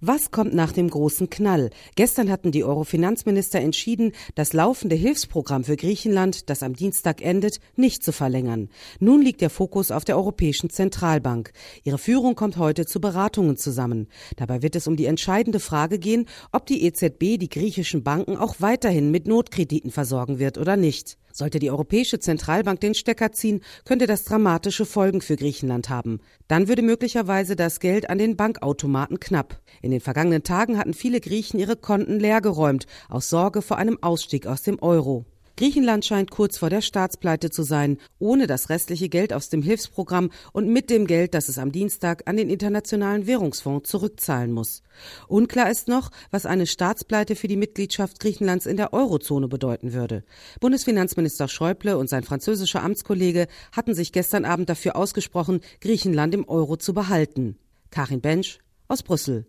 Was kommt nach dem großen Knall? Gestern hatten die Euro-Finanzminister entschieden, das laufende Hilfsprogramm für Griechenland, das am Dienstag endet, nicht zu verlängern. Nun liegt der Fokus auf der Europäischen Zentralbank. Ihre Führung kommt heute zu Beratungen zusammen. Dabei wird es um die entscheidende Frage gehen, ob die EZB die griechischen Banken auch weiterhin mit Notkrediten versorgen wird oder nicht. Sollte die Europäische Zentralbank den Stecker ziehen, könnte das dramatische Folgen für Griechenland haben. Dann würde möglicherweise das Geld an den Bankautomaten knapp. In den vergangenen Tagen hatten viele Griechen ihre Konten leergeräumt, aus Sorge vor einem Ausstieg aus dem Euro. Griechenland scheint kurz vor der Staatspleite zu sein, ohne das restliche Geld aus dem Hilfsprogramm und mit dem Geld, das es am Dienstag an den Internationalen Währungsfonds zurückzahlen muss. Unklar ist noch, was eine Staatspleite für die Mitgliedschaft Griechenlands in der Eurozone bedeuten würde. Bundesfinanzminister Schäuble und sein französischer Amtskollege hatten sich gestern Abend dafür ausgesprochen, Griechenland im Euro zu behalten. Karin Bensch aus Brüssel.